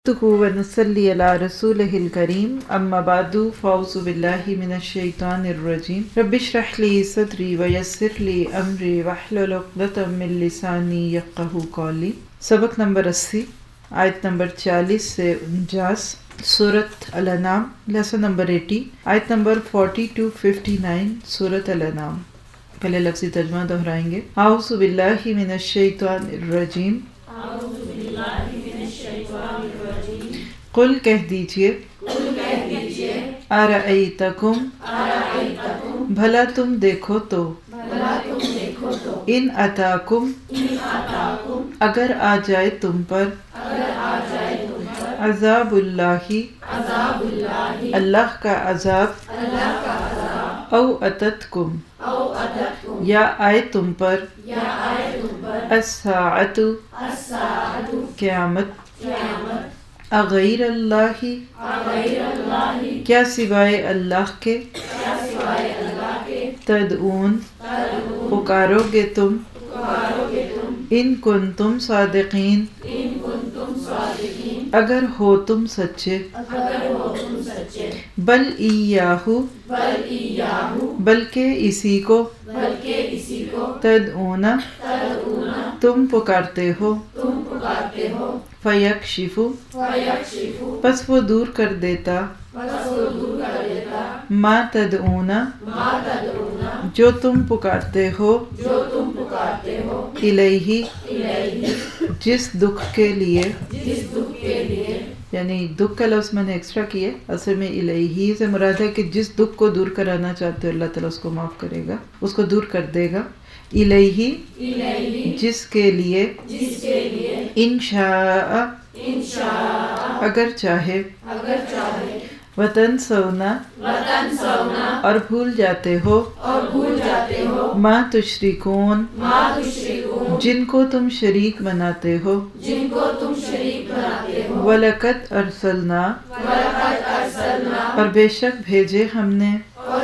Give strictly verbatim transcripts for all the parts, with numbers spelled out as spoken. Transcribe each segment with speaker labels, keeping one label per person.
Speaker 1: ونصلي على رسوله الكريم أما بعد فأعوذ بالله من الشيطان الرجيم رب اشرح لي صدري ويسر لي أمري واحلل عقدة من لساني يفقهوا قولي۔ سبق نمبر اسی آیت نمبر چالیس سے انچاس سورۃ الانعام، لیسن نمبر اسی آیت number forty two fifty nine سورۃ الانعام۔ پہلے لفظی ترجمہ دہرائیں گے۔ اعوذ باللہ من الشیطان الرجیم، قل کہہ دیجئے، ارأیتکم بھلا تم دیکھو تو، ان اتاکم اگر آ جائے تم پر، عذاب اللہ اللہ کا عذاب، او اتتکم یا آئے تم پر، الساعۃ قیامت، اغیر اللہ کیا سوائے اللہ کے، تدعون پکارو گے تم، ان کنتم صادقین اگر ہو تم سچے، بل ایاہ بلکہ اسی کو، تدعون تم پکارتے ہو، فیکشف پس وہ دور کر دیتا، ما تدعون جو تم پکارتے ہو، الیہ جس دکھ کے لیے، یعنی دکھ کا لفظ میں نے ایکسٹرا کیا، اصل میں الیہ سے مراد ہے کہ جس دکھ کو دور کرانا چاہتے ہو اللہ تعالیٰ اس کو معاف کرے گا، اس کو دور کر دے گا، الیہ جس کے لیے، انشاء اگر چاہے، وتنسون اور بھول جاتے ہو، ما تشرکون جن کو تم شریک بناتے ہو، وَلَقَدْ أَرْسَلْنَا اور بے شک بھیجے ہم نے،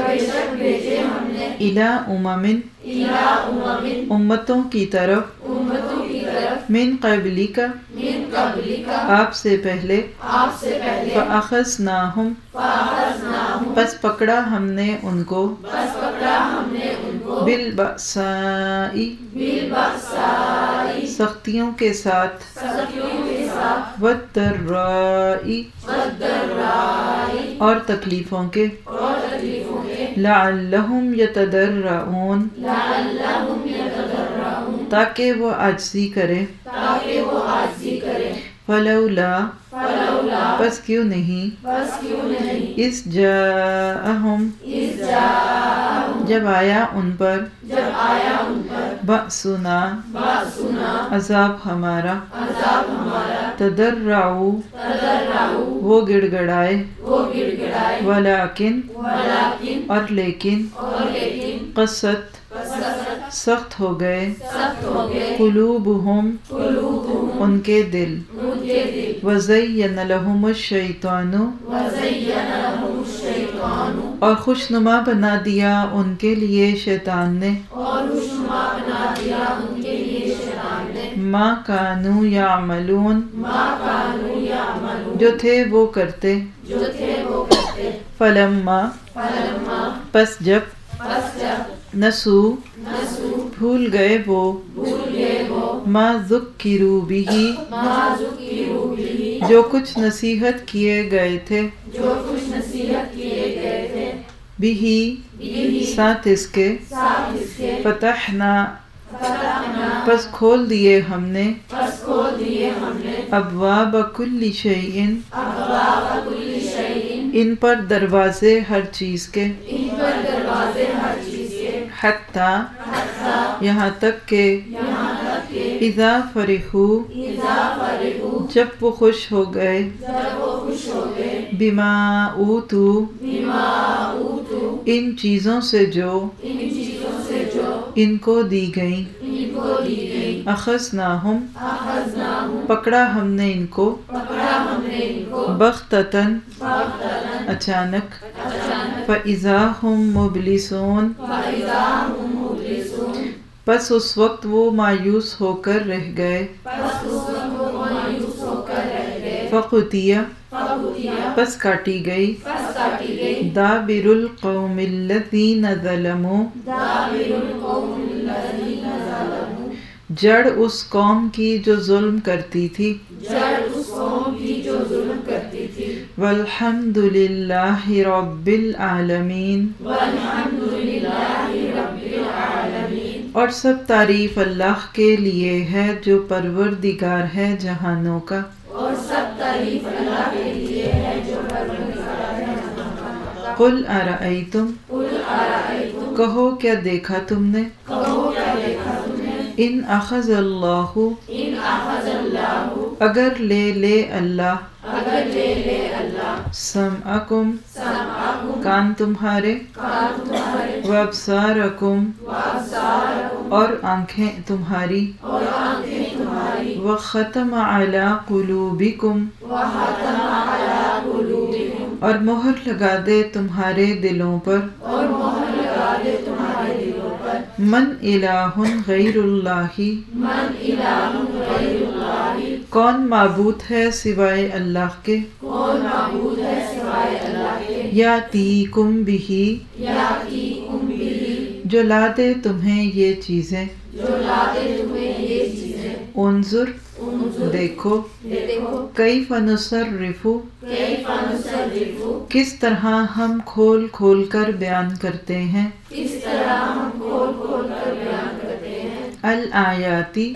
Speaker 1: إِلَىٰ أُمَمٍ امتوں کی طرف، من قبلک آپ سے پہلے، فَأَخَذْنَاهُمْ پس پکڑا ہم نے ان کو، بالبأساء سختیوں کے ساتھ، والضراء اور تکلیفوں کے، لعلہم یتضرعون تاکہ وہ عاجزی کرے، فلولا پس کیوں نہیں، اس جاءہم جب آیا ان پر، بأسنا عذاب ہمارا، تضرعوا وہ گڑ گڑائے، ولیکن اور لیکن، قست سخت ہو گئے، قلوبہم ان کے دل، وزین لہم الشیطان اور خوشنما بنا دیا ان کے لیے شیطان نے، ما کانوا یعملون جو تھے وہ کرتے، فلما پس جب، نسو بھول گئے وہ، ما ذکروا بہ جو کچھ نصیحت کیے گئے تھے، بہ ساتھ اس کے، فتحنا پس کھول دیے ہم نے، ابواب کل شیء ان پر دروازے ہر چیز کے، حتی یہاں تک کہ، اذا فرحوا جب وہ خوش ہو گئے، بما اوتوا ان چیزوں سے جو ان کو دی گئیں، اخذناہم پکڑا ہم نے ان کو، بغتتاً اچانک، فاذا ہم مبلسون پس اس وقت وہ مایوس ہو کر رہ گئے، فقطیہ پس کاٹی گئی دابر القوم الذین ظلموا جڑ اس قوم کی جو ظلم کرتی تھی والحمد للہ رب العالمین اور سب تعریف اللہ کے لیے ہے جو پروردگار ہے جہانوں کا
Speaker 2: اور سب تعریف اللہ کے لیے ہے جو پروردگار ہے جہانوں کا۔
Speaker 1: قل ارأیتم
Speaker 2: قل ارأیتم
Speaker 1: کہو کیا دیکھا تم نے
Speaker 2: کہو کیا دیکھا تم نے
Speaker 1: ان اخذ اللہ
Speaker 2: ان اخذ اللہ
Speaker 1: اگر لے لے اللہ
Speaker 2: اگر لے لے اللہ
Speaker 1: سمعکم
Speaker 2: سمعکم
Speaker 1: کان تمہارے
Speaker 2: کان تمہارے
Speaker 1: وابصارکم
Speaker 2: وابصارکم
Speaker 1: اور آنکھیں تمہاری
Speaker 2: اور آنکھیں تمہاری
Speaker 1: وختم علی قلوبکم
Speaker 2: وختم علی قلوبکم
Speaker 1: اور مہر لگا دے تمہارے دلوں پر
Speaker 2: اور مہر لگا دے تمہارے دلوں پر
Speaker 1: من الہ غیر اللہ
Speaker 2: من الہ غیر اللہ
Speaker 1: کون معبود ہے سوائے اللہ کے
Speaker 2: کون معبود ہے سوائے اللہ کے
Speaker 1: یاتیکم بہی
Speaker 2: یاتیکم بہ
Speaker 1: جو لا دے تمہیں یہ چیزیں
Speaker 2: جو لا دے تمہیں یہ چیزیں
Speaker 1: انظر
Speaker 2: انظر
Speaker 1: دیکھو
Speaker 2: دیکھو
Speaker 1: کیف نصرف
Speaker 2: کیف نصرف
Speaker 1: کس طرح ہم کھول کھول کر بیان کرتے ہیں
Speaker 2: کس طرح ہم کھول کھول کر بیان کرتے ہیں
Speaker 1: الآیاتی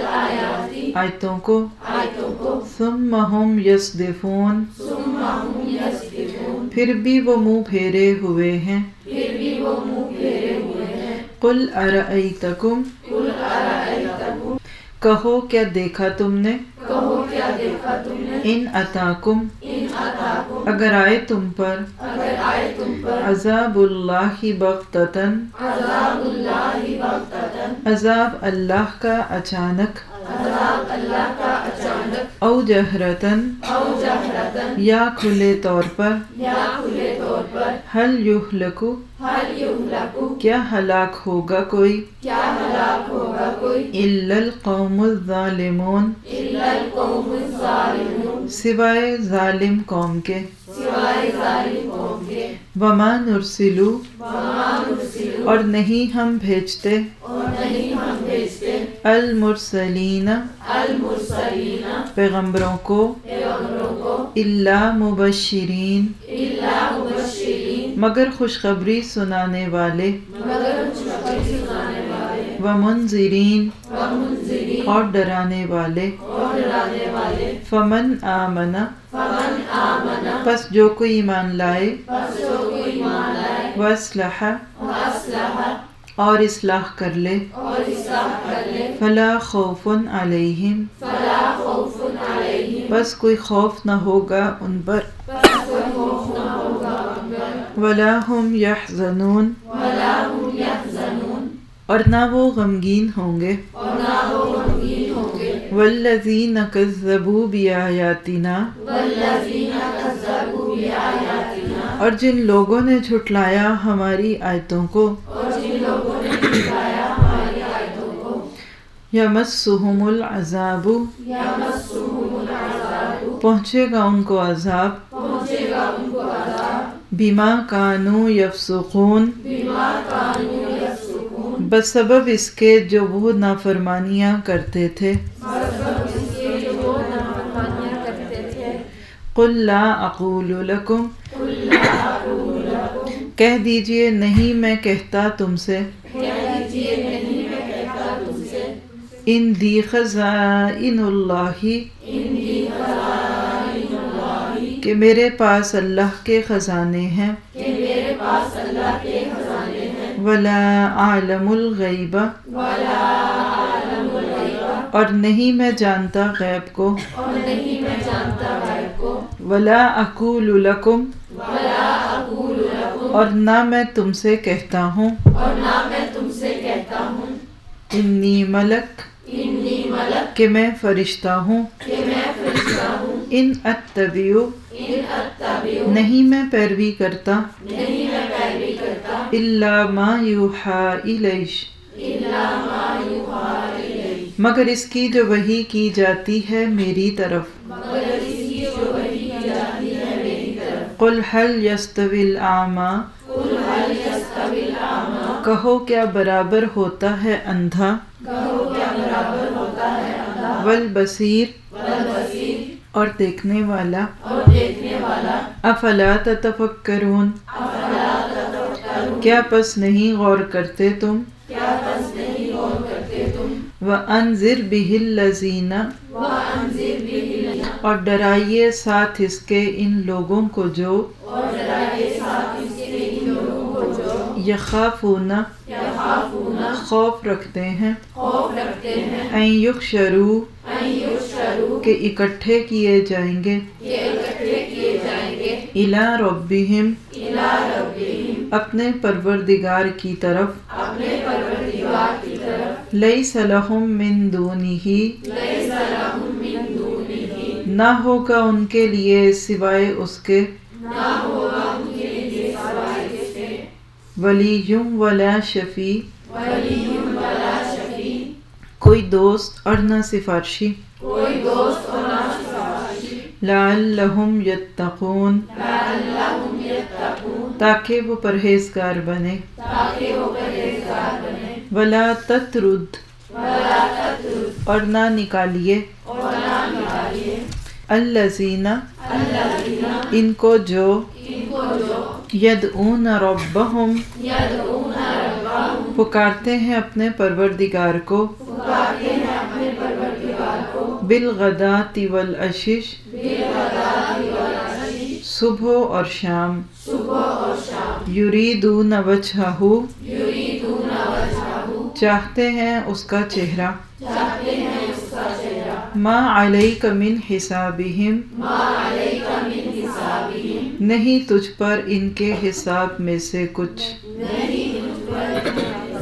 Speaker 2: الآیاتی
Speaker 1: آیتوں کو
Speaker 2: آیتوں کو
Speaker 1: ثم ہم یصدفون
Speaker 2: ثم ہم یصدفون
Speaker 1: پھر بھی وہ منہ پھیرے ہوئے ہیں
Speaker 2: پھر بھی وہ منہ پھیرے ہوئے ہیں
Speaker 1: قل ارأیتکم
Speaker 2: قل ارأیتکم
Speaker 1: کہو کیا دیکھا تم نے
Speaker 2: کہو کیا دیکھا تم نے
Speaker 1: ان اتاکم
Speaker 2: ان اتاکم
Speaker 1: اگر آئے تم پر
Speaker 2: اگر آئے تم پر
Speaker 1: عذاب اللہ بغتتاً
Speaker 2: عذاب اللہ بغتتاً
Speaker 1: عذاب اللہ کا اچانک
Speaker 2: عذاب اللہ کا اچانک
Speaker 1: او جہرتاً
Speaker 2: او جہرتاً
Speaker 1: یا کھلے طور پر
Speaker 2: یا کھلے طور پر
Speaker 1: حل یہلکو
Speaker 2: حل یہلکو
Speaker 1: کیا ہلاک ہوگا کوئی
Speaker 2: کیا ہلاک ہوگا کوئی
Speaker 1: الا القوم الظالمون
Speaker 2: الا القوم الظالمون
Speaker 1: سوائے ظالم قوم کے
Speaker 2: سوائے ظالم قوم کے
Speaker 1: وما نرسلو
Speaker 2: وما نرسل
Speaker 1: اور نہیں ہم بھیجتے
Speaker 2: اور نہیں ہم بھیجتے
Speaker 1: المرسلین
Speaker 2: المرسلین
Speaker 1: پیغمبروں کو
Speaker 2: پیغمبروں کو
Speaker 1: الا مبشرین
Speaker 2: الا مبشرین
Speaker 1: مگر خوشخبری سنانے والے
Speaker 2: مگر خوشخبری سنانے والے
Speaker 1: ومنذرین
Speaker 2: ومنذرین
Speaker 1: اور ڈرانے والے
Speaker 2: اور ڈرانے والے
Speaker 1: فمن آمن
Speaker 2: فمن آمن
Speaker 1: پس جو کوئی ایمان لائے
Speaker 2: پس جو کوئی ایمان لائے
Speaker 1: واصلح
Speaker 2: واصلح
Speaker 1: اور اصلاح کر لے
Speaker 2: اور اصلاح کر لے
Speaker 1: فلا خوف علیہم
Speaker 2: فلا خوف علیہم
Speaker 1: بس کوئی خوف نہ ہوگا ان پر
Speaker 2: بس کوئی خوف نہ ہوگا ان پر
Speaker 1: ولا هم یحزنون
Speaker 2: ولا هم یحزنون
Speaker 1: اور نہ وہ غمگین ہوں گے
Speaker 2: اور نہ وہ غمگین ہوں گے
Speaker 1: والذین کذبوا بآیاتنا
Speaker 2: والذین کذبوا بآیاتنا
Speaker 1: اور جن لوگوں نے جھٹلایا ہماری آیتوں کو
Speaker 2: اور جن لوگوں نے جھٹلایا ہماری آیتوں کو
Speaker 1: یمسہم العذاب
Speaker 2: یمسہم العذاب
Speaker 1: پہنچے گا ان کو عذاب
Speaker 2: پہنچے گا ان کو عذاب
Speaker 1: بما کانوا یفسقون
Speaker 2: بما کانوا یفسقون
Speaker 1: بسبب اس کے جو وہ نافرمانیاں کرتے تھے
Speaker 2: مطلب اس کے جو وہ نافرمانیاں کرتے تھے
Speaker 1: قل لا اقول لکم
Speaker 2: قل لا اقول لکم
Speaker 1: کہہ دیجئے نہیں میں کہتا تم سے
Speaker 2: کہہ دیجئے نہیں میں کہتا تم سے
Speaker 1: ان دی خزائن اللہ
Speaker 2: انی خزائن اللہ
Speaker 1: کہ میرے پاس اللہ کے خزانے ہیں
Speaker 2: کہ میرے پاس اللہ کے خزانے ہیں
Speaker 1: ولا اعلم الغیب
Speaker 2: ولا اعلم الغیب
Speaker 1: اور نہیں میں جانتا غیب کو
Speaker 2: اور نہیں میں جانتا غیب کو
Speaker 1: ولا اقول لکم
Speaker 2: ولا اقول لکم
Speaker 1: اور نہ میں تم سے کہتا ہوں
Speaker 2: اور نہ میں تم سے کہتا ہوں
Speaker 1: انی ملک
Speaker 2: انی ملک
Speaker 1: کہ میں فرشتہ ہوں
Speaker 2: کہ میں فرشتہ ہوں
Speaker 1: ان اتبع
Speaker 2: ان اتبع
Speaker 1: نہیں میں پیروی کرتا
Speaker 2: نہیں میں پیروی کرتا
Speaker 1: الا ما یوحی الیہ
Speaker 2: الا ما یوحی الیہ
Speaker 1: مگر اس کی جو وحی کی جاتی ہے میری طرف
Speaker 2: مگر اس کی
Speaker 1: قل هل يستوي الأعمى
Speaker 2: قل هل يستوي الأعمى
Speaker 1: کہو کیا برابر ہوتا ہے اندھا
Speaker 2: کہو کیا برابر ہوتا ہے اندھا
Speaker 1: والبصیر
Speaker 2: والبصیر
Speaker 1: اور دیکھنے والا
Speaker 2: اور دیکھنے والا
Speaker 1: افلا تتفکرون
Speaker 2: افلا تتفکرون
Speaker 1: کیا پس نہیں غور کرتے تم
Speaker 2: کیا پس نہیں غور کرتے تم
Speaker 1: وَأَنذِرْ بِهِ الَّذِينَ
Speaker 2: وَأَنذِرْ بِهِ
Speaker 1: اور ڈرائیے ساتھ اس کے ان لوگوں کو جو
Speaker 2: اور ڈرائیے ساتھ اس کے ان لوگوں کو جو
Speaker 1: یخافون
Speaker 2: یخافون
Speaker 1: خوف رکھتے ہیں
Speaker 2: خوف رکھتے ہیں
Speaker 1: ان یحشروا
Speaker 2: ان یحشروا
Speaker 1: کہ اکٹھے کیے جائیں گے
Speaker 2: کہ اکٹھے کیے جائیں گے
Speaker 1: الی ربہم
Speaker 2: الی ربہم
Speaker 1: اپنے پروردگار کی طرف
Speaker 2: اپنے پروردگار کی طرف
Speaker 1: لیس لہم من دونہ
Speaker 2: لیس لہم من دونہ
Speaker 1: نہ ہوگا ان کے لیے سوائے اس کے
Speaker 2: نہ ہوگا ان کے لیے سوائے اس کے
Speaker 1: ولی ولا شفیع
Speaker 2: ولی ولا شفیع
Speaker 1: کوئی دوست اور نہ سفارشی
Speaker 2: کوئی دوست اور نہ سفارشی
Speaker 1: لعلہم یتقون
Speaker 2: لعلہم یتقون
Speaker 1: تاکہ وہ پرہیزگار بنے
Speaker 2: تاکہ وہ پرہیزگار بنے
Speaker 1: ولا تطرد
Speaker 2: ولا تطرد
Speaker 1: اور نہ نکالیے
Speaker 2: اور نہ نکالیے
Speaker 1: الذین
Speaker 2: الذین
Speaker 1: ان کو جو
Speaker 2: ان کو جو
Speaker 1: یدعون ربہم
Speaker 2: یدعون ربہم
Speaker 1: پکارتے ہیں اپنے پروردگار کو
Speaker 2: پکارتے ہیں اپنے پروردگار کو
Speaker 1: بالغداۃ والعشش
Speaker 2: بالغداۃ والعشی
Speaker 1: صبح اور شام
Speaker 2: صبح اور شام
Speaker 1: یریدون وجہہ
Speaker 2: یریدون وجہہ
Speaker 1: چاہتے ہیں اس کا چہرہ
Speaker 2: چاہتے ہیں اس کا چہرہ
Speaker 1: ما علیک من حسابہم
Speaker 2: ما علیک من حسابہم
Speaker 1: نہیں تجھ پر ان کے حساب میں سے کچھ
Speaker 2: نہیں تجھ پر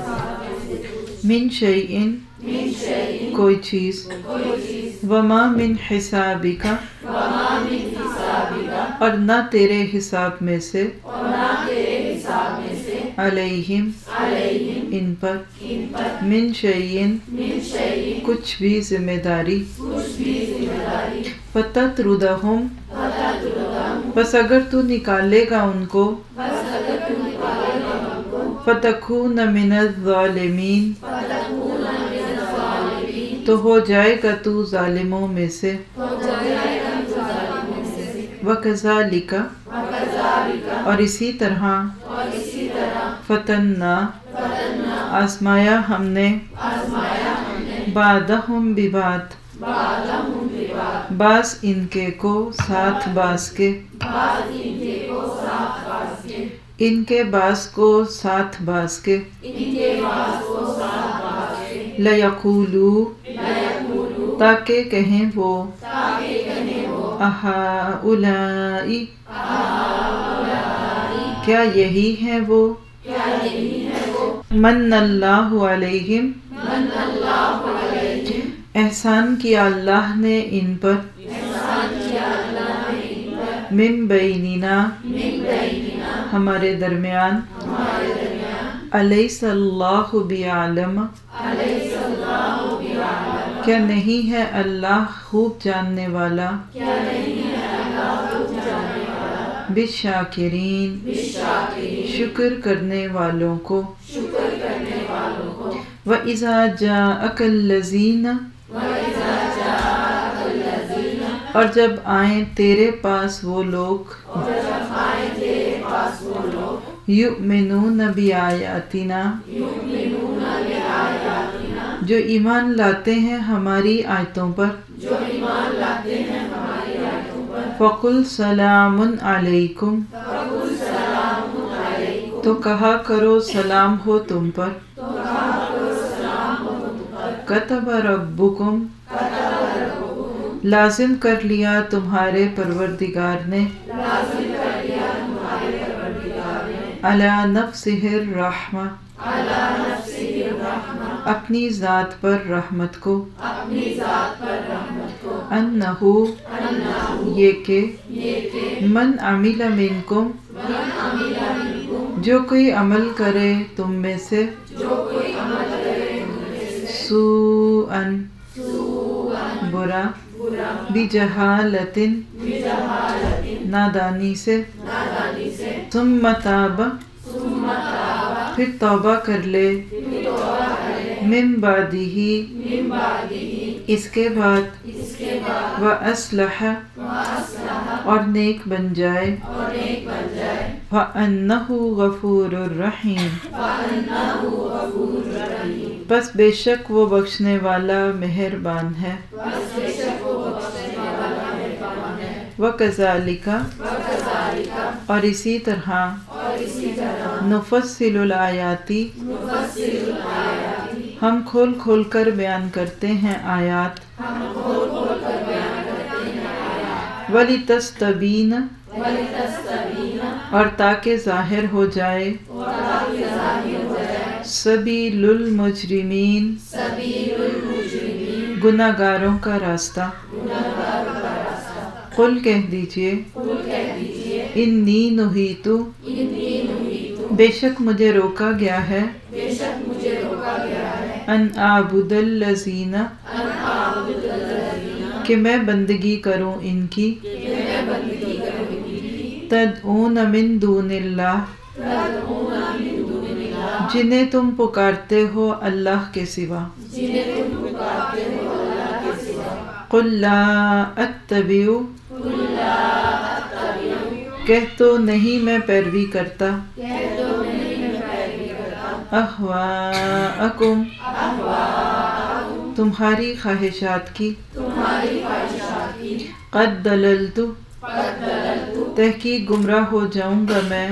Speaker 1: من شیئن
Speaker 2: من شیء
Speaker 1: کوئی چیز
Speaker 2: کوئی چیز
Speaker 1: وما من حسابک
Speaker 2: وما من حسابک
Speaker 1: اور نہ تیرے حساب میں سے
Speaker 2: اور نہ تیرے حساب میں سے
Speaker 1: علیہم
Speaker 2: علیہم
Speaker 1: ان پر
Speaker 2: ان پر
Speaker 1: من شیئن
Speaker 2: من شیء
Speaker 1: کچھ بھی ذمہ داری
Speaker 2: کچھ بھی ذمہ داری
Speaker 1: فتطردہم
Speaker 2: فتطردہم
Speaker 1: بس اگر تو نکالے گا ان کو
Speaker 2: بس اگر تم نکالے گا ان کو
Speaker 1: فتکون من الظالمین
Speaker 2: فتکون من الظالمین
Speaker 1: تو ہو جائے گا تو ظالموں میں سے
Speaker 2: تو جائے گا تو ظالموں سے
Speaker 1: وکذالک
Speaker 2: وکذالک
Speaker 1: اور اسی طرح
Speaker 2: اور اسی طرح
Speaker 1: فتنا
Speaker 2: فتنا
Speaker 1: آزمایا ہم نے
Speaker 2: آزمایا ہم نے
Speaker 1: بعدہم ببعد
Speaker 2: بعضہم ببعض
Speaker 1: بعض ان کے کو ساتھ بعض کے
Speaker 2: بعض ان کے کو ساتھ بعض کے
Speaker 1: ان کے بعض کو ساتھ بعض کے
Speaker 2: ان کے بعض کو ساتھ بعض کے
Speaker 1: لیقولو
Speaker 2: لیقولو
Speaker 1: تاکہ کہیں وہ
Speaker 2: تاکہ کہیں وہ
Speaker 1: اہؤلائی کیا یہی ہے وہ
Speaker 2: کیا یہی ہے وہ
Speaker 1: من اللہ علیہم
Speaker 2: من اللہ علیہ
Speaker 1: احسان کیا اللہ نے ان پر
Speaker 2: احسان کیا اللہ نے ان پر
Speaker 1: من بیننا
Speaker 2: من بیننا
Speaker 1: ہمارے درمیان
Speaker 2: ہمارے درمیان
Speaker 1: الیس اللہ بعالم
Speaker 2: علیہ اللہ بعالم
Speaker 1: کیا نہیں ہے اللہ خوب جاننے والا
Speaker 2: کیا نہیں ہے اللہ خوب جاننے والا
Speaker 1: بالشاکرین
Speaker 2: بالشاکرین
Speaker 1: شکر کرنے والوں کو
Speaker 2: شکر کرنے والوں کو
Speaker 1: وَإِذَا جَاءَكَ الَّذِينَ
Speaker 2: وَإِذَا جَاءَكَ الَّذِينَ
Speaker 1: اور جب آئیں تیرے پاس وہ لوگ
Speaker 2: اور جب آئیں تیرے پاس وہ لوگ
Speaker 1: یؤمنون بآیاتنا
Speaker 2: یؤمنون بآیاتنا
Speaker 1: جو ایمان لاتے ہیں ہماری آیتوں پر
Speaker 2: جو ایمان لاتے ہیں ہماری آیتوں پر
Speaker 1: فَقُلْ سَلَامٌ عَلَيْكُمْ
Speaker 2: فَقُلْ سَلَامٌ عَلَيْكُمْ
Speaker 1: تو کہا کرو سلام ہو تم پر
Speaker 2: تو کہا کرو سلام ہو تم پر
Speaker 1: کتب ربکم
Speaker 2: کتب ربکم
Speaker 1: لازم کر لیا تمہارے پروردگار نے
Speaker 2: لازم کر لیا تمہارے پروردگار نے
Speaker 1: علی نفسہ الرحمہ
Speaker 2: علی نفسہ الرحمہ
Speaker 1: اپنی ذات پر رحمت کو
Speaker 2: اپنی ذات پر رحمت کو
Speaker 1: انہو
Speaker 2: انہو
Speaker 1: یہ کہ
Speaker 2: یہ کہ
Speaker 1: من عمل منکم
Speaker 2: من عمل منکم
Speaker 1: جو کوئی عمل کرے تم میں سے
Speaker 2: جو کوئی عمل کرے تم میں سے
Speaker 1: سوءً
Speaker 2: سوءً
Speaker 1: برا
Speaker 2: برا
Speaker 1: بجہالت
Speaker 2: بجہالت
Speaker 1: نادانی سے ثم تاب پھر توبہ کر لے من بعدہ اس کے بعد وَأَصْلَحَ اور نیک بن جائے فَأَنَّهُ غَفُورٌ رَحِيمٌ بس بے شک وہ بخشنے والا مہربان ہے وَكَذَلِكَ اور اسی طرح نفصل الآیات ہم کھول کھول کر بیان کرتے ہیں آیات وَلِتَسْتَبِينَ اور تاکہ ظاہر ہو جائے سبیل المجرمین گناہ گاروں کا راستہ قل کہہ دیجئے انی نہیت بے شک مجھے روکا گیا ہے ان اعبد الذین کہ میں بندگی کروں ان کی تدعون من دون اللہ جنہیں تم پکارتے ہو اللہ کے سوا قل لا اتبع کہہ تو نہیں میں پیروی کرتا اہواءکم تمہاری خواہشات کی قد دللت تحقیق گمراہ ہو جاؤں گا میں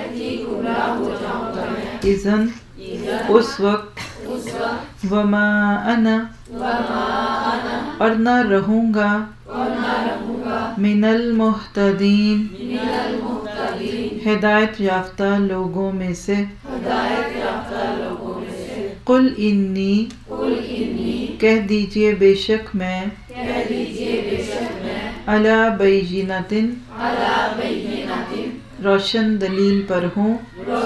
Speaker 1: اذن اس وقت وما انا اور نہ رہوں گا من المہتدین ہدایت یافتہ لوگوں میں سے قل انی کہہ دیجئے بے شک میں علی بینۃ روشن دلیل پر ہوں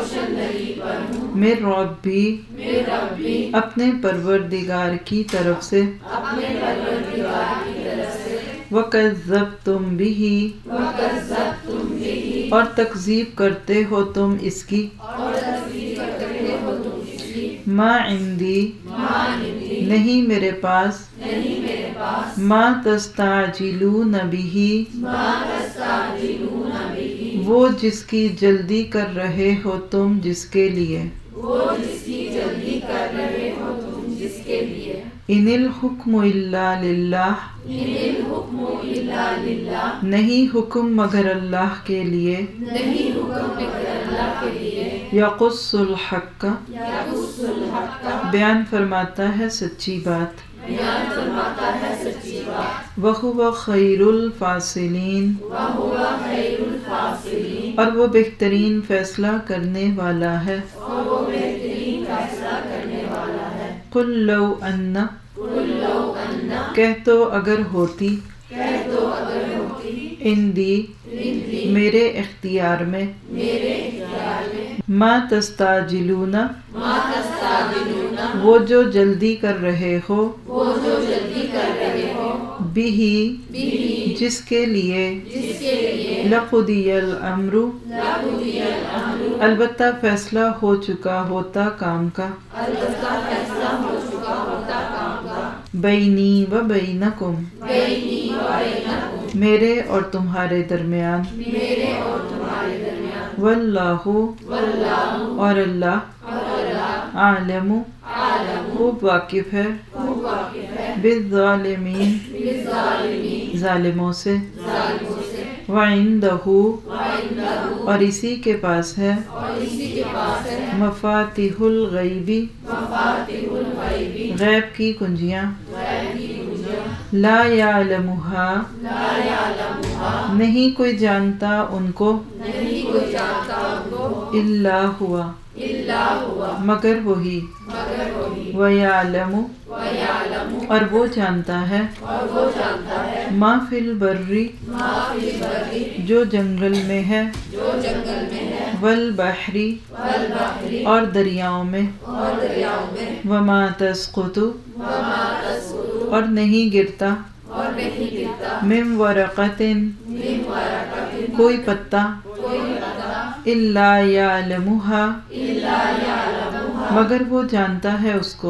Speaker 1: من ربی اپنے پروردگار کی طرف سے وَكَذَّبْتُمْ بِهِ اور تکذیب کرتے ہو تم اس کی ما عندی نہیں میرے پاس ما تستعجلون بِهِ وہ جس کی جلدی کر رہے ہو تم جس کے لیے ان الحکم الا للہ نہیں حکم مگر اللہ کے لیے یقص الحق بیان فرماتا ہے سچی بات وَهُوَ خَيْرُ الْفَاصِلِينَ اور وہ بہترین فیصلہ کرنے والا ہے قُلْ لَوْ أَنَّ کہہ تو اگر ہوتی اندی میرے اختیار میں ما تستعجلون وہ جو جلدی کر رہے ہو بھی جس کے لیے لقضی الامر البتہ فیصلہ ہو چکا ہوتا کام کا بینی و بینکم میرے اور تمہارے درمیان واللہ اور اللہ عالم خوب واقف ہے بالظالمین ظالموں سے وعندہ اور اسی کے پاس ہے مفاتیح الغیبی غیب کی کنجیاں لا یعلمها نہیں کوئی جانتا ان کو الا ہوا مگر وہی وَيَعْلَمُ اور وہ جانتا ہے ما فی البر جو جنگل میں ہے والبحر اور دریاؤں میں وما تسقط اور نہیں گرتا من ورقۃ कोई पत्ता इल्ला यालमुहा मगर वो जानता है उसको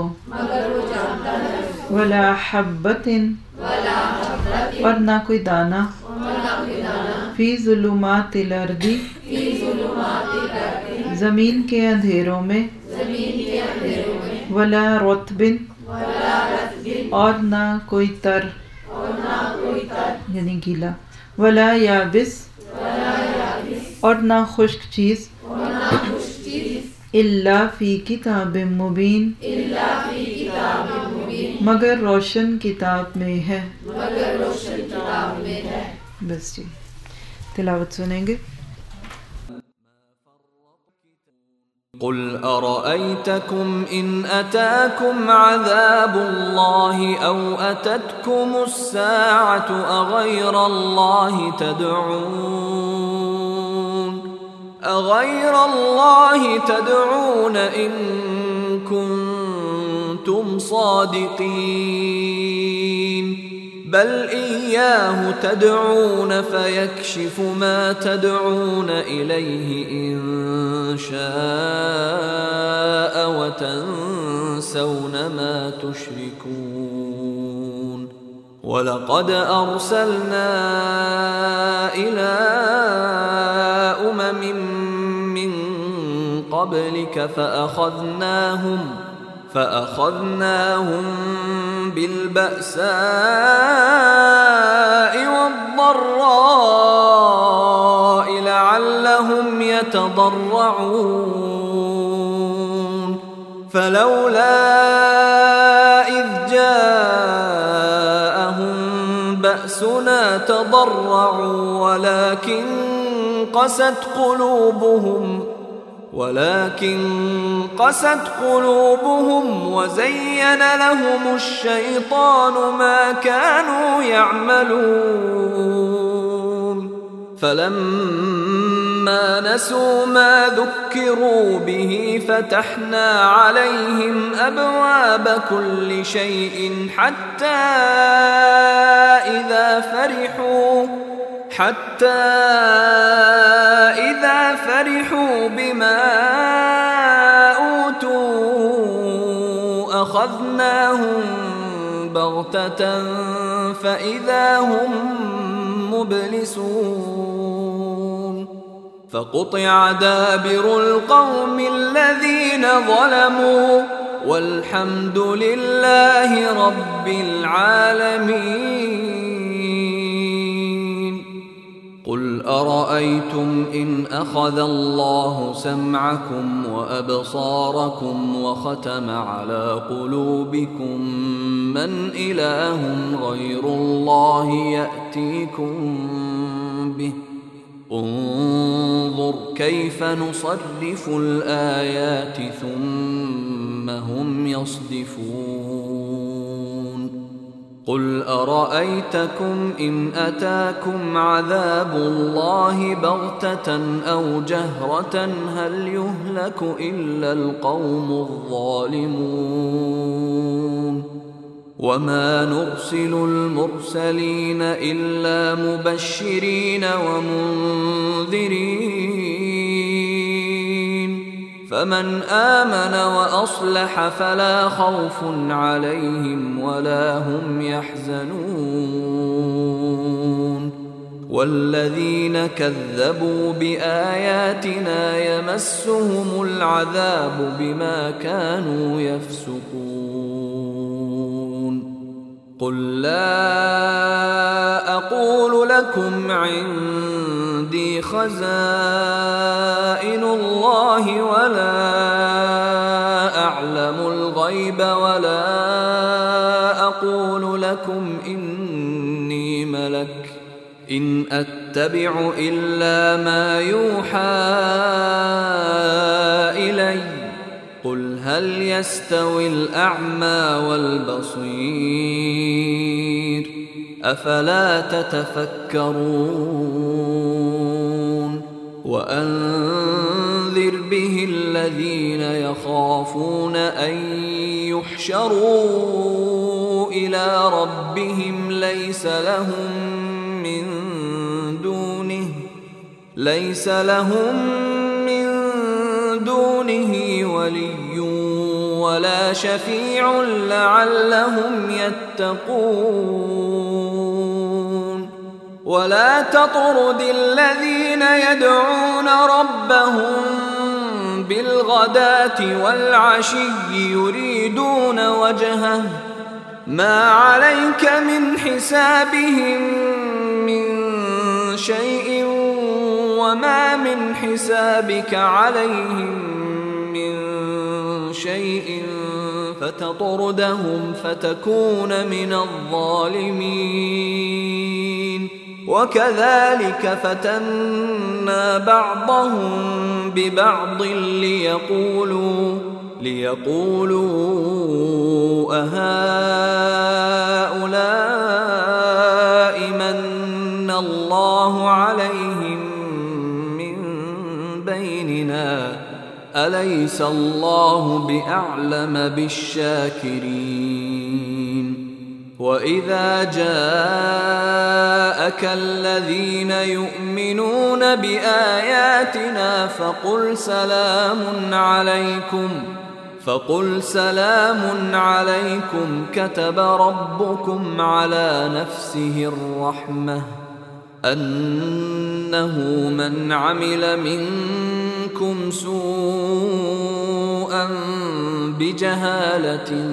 Speaker 1: वला हब्बतिन और ना कोई दाना फी ज़ुलुमातिल अर्दी ज़मीन के अंधेरों में वला रुतबिन और ना कोई तर यानी गीला वला याबिस और ना खुश्क चीज़ इल्ला फी किताबिम मुबीन मगर रोशन किताब में है। बस जी तिलावत सुनेंगे।
Speaker 3: قل أرأيتكم إن أتاكم عذاب الله أو أتتكم الساعة أغير الله تدعون أغير الله تدعون إن كنتم صادقين بل إياه تدعون فيكشف ما تدعون إليه إن شاء وتنسون ما تشركون ولقد أرسلنا إلى أمم من قبلك فأخذناهم فأخذناهم بالبأساء والضراء لعلهم يتضرعون فلولا إذ جاءهم بأسنا تضرعوا ولكن قست قلوبهم ولكن قست قلوبهم وزين لهم الشيطان ما كانوا يعملون فلما نسوا ما ذكروا به فتحنا عليهم أبواب كل شيء حتى إذا فرحوا حتى إذا فرحوا بما أوتوا أخذناهم بغتة فإذا هم مبلسون فقطع دابر القوم الذين ظلموا والحمد لله رب العالمين. قل أرأيتم إن أخذ الله سمعكم وأبصاركم وختم على قلوبكم من إله غير الله يأتيكم به انظر كيف نصرف الآيات ثم هم يصدفون. قل أرأيتكم إن أتاكم عذاب الله بغتة أو جهرة هل يهلك إلا القوم الظالمون وما نرسل المرسلين إلا مبشرين ومنذرين فمن آمن وأصلح فلا خوف عليهم ولا هم يحزنون والذين كذبوا بآياتنا يمسهم العذاب بما كانوا يفسقون. قل لا أقول لكم عندي خزائن الله ولا أعلم الغيب ولا أقول لكم إني ملك إن أتبع إلا ما يوحى إلي قل هل يستوي الأعمى والبصير أفلا تتفكرون. وأنذر به الذين يخافون أن يحشروا إلى ربهم ليس لهم من دونه ليس لهم من دونه ولي ولا شفيع لعلهم يتقون ولا تطرد الذين يدعون ربهم بالغداة والعشي يريدون وجهه ما عليك من حسابهم من شيء وما من حسابك عليهم من شيء فتطردهم فتكون من الظالمين وكذلك فتنا بعضهم ببعض ليقولوا ليقولوا أهؤلاء من الله عليهم من بيننا أليس الله بأعلم بالشاكرين وإذا جاءك الذين يؤمنون بآياتنا فقل سلام عليكم فقل سلام عليكم كتب ربكم على نفسه الرحمة أنه من عمل منكم سوءا بجهالة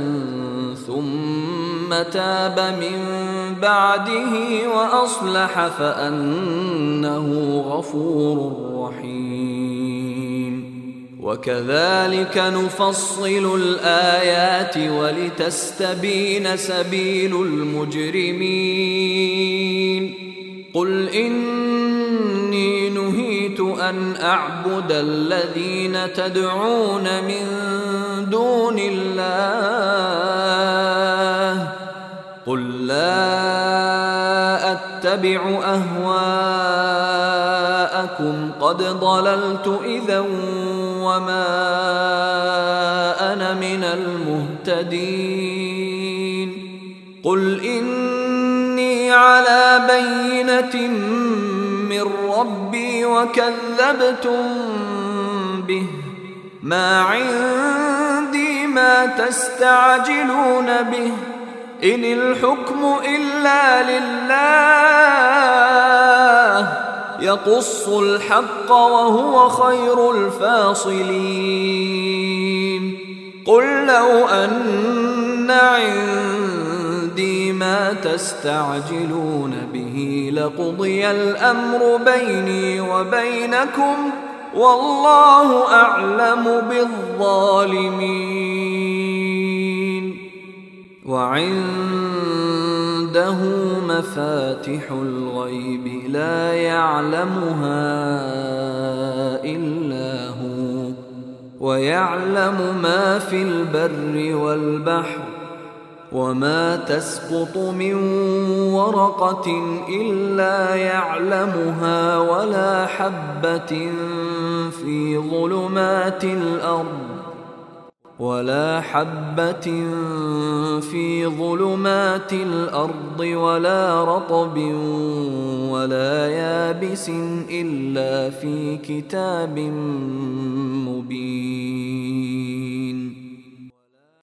Speaker 3: ثم تاب من بعده وأصلح فأنه غفور رحيم وكذلك نفصل الآيات ولتستبين سبيل المجرمين قل إني نهيت أن أعبد الذين تدعون من دون الله قل لا أتبع أهواءكم قد ضللت إذا وما أنا من المهتدين قل إني على بينة من ربي وكذبتم به ما عندي ما تستعجلون به إن الحكم إلا لله يقص الحق وهو خير الفاصلين قل لو أن عندي ما تستعجلون به لقضي الأمر بيني وبينكم والله أعلم بالظالمين وعنده مفاتح الغيب لا يعلمها إلا هو ويعلم ما في البر والبحر وما تسقط من ورقة إلا يعلمها ولا حبة في ظلمات الأرض ولا حبة في ظلمات الأرض ولا رطب ولا يابس إلا في كتاب مبين